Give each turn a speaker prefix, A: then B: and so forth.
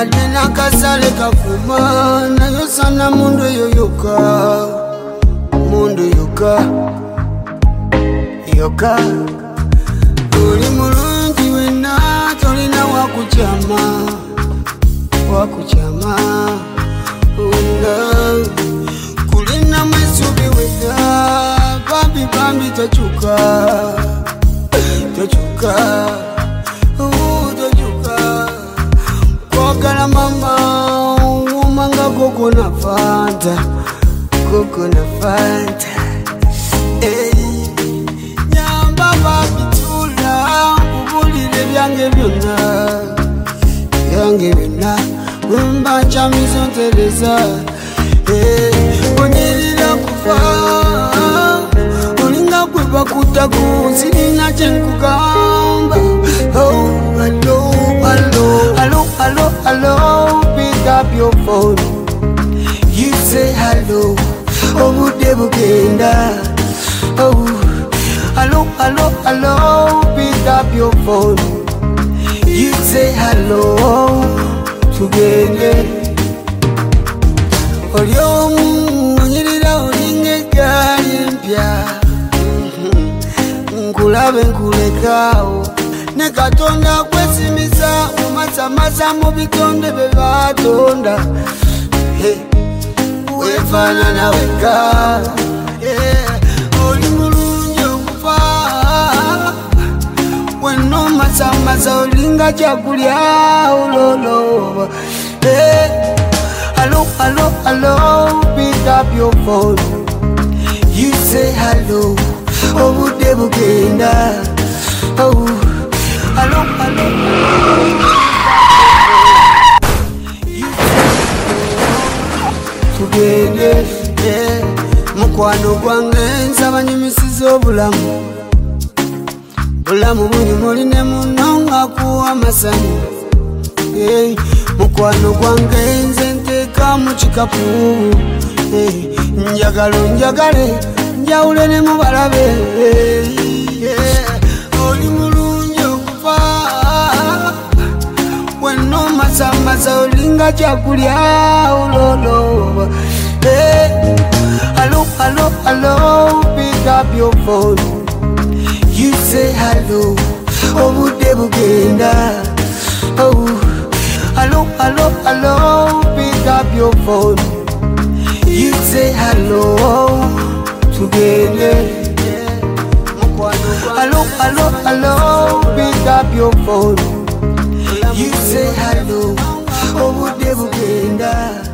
A: Alina kasale kakuma na yosana mundu yoyoka. Mundu yoka. Yoka. Uli mulungi wena tolina wakuchama. Wakuchama. Wena. Kulina mwesubi wena. Bambi tachuka. Tachuka. Tachuka. Kwakala mama. Umanga koko na fanta. Koko na fanta. Nyamba babitula. Ubulile byange byonna. Byange byonna. Mba chamizo tereza. Onyelila kufa. Olinga kweba kutaku. Sinina chenkugamba. Oh, hello, hello. Hello, hello, hello. Pick up your phone. You say hello. Oh, bude bugenda. Oh, hello, hello, hello. Pick up your phone. You say hello. Tugende. Olyomu nyirira olinge gali mpya. Nkulabe nkulekao. Ne Katonda kwesimisa umasamasa mu bitonde bye batonda. Wefana na weka. Oli mulungi okufa. Weno masamasa olinga kyakulya ololo. Hello, hello, hello. Pick up your phone. You say hello. Oh, bude bugenda. Oh, hello, hello. You say tugende. Mukwano gwange nsaba nyumisiza obulamu. Bulamu bunyumuli ne munonga kuwa masanyu. Mukwano gwange nze nteka mu kikapu. Njagalo njagale njawule ne mubalabe. Oli mulungi okufa. Weno masamasa olinga kyakulya ololo. Hello, hello, hello. Pick up your phone. You say hello. Obude bugenda. Oh, hello, hello, hello. Pick up your phone. You say hello. Together. Hello, hello, hello. Pick up your phone. You say hello. Oh, bude bugenda.